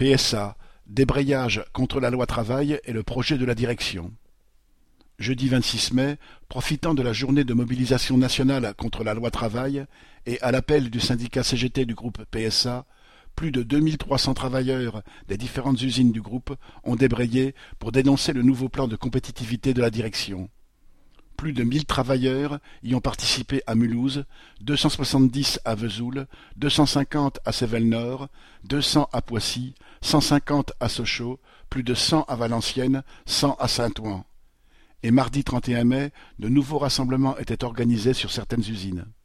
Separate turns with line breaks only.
PSA, débrayage contre la loi travail et le projet de la direction. Jeudi 26 mai, profitant de la journée de mobilisation nationale contre la loi travail et à l'appel du syndicat CGT du groupe PSA, plus de 2300 travailleurs des différentes usines du groupe ont débrayé pour dénoncer le nouveau plan de compétitivité de la direction. Plus de 1000 travailleurs y ont participé à Mulhouse, 270 à Vesoul, 250 à Cévennes-Nord, 200 à Poissy, 150 à Sochaux, plus de 100 à Valenciennes, 100 à Saint-Ouen. Et mardi 31 mai, de nouveaux rassemblements étaient organisés sur certaines usines.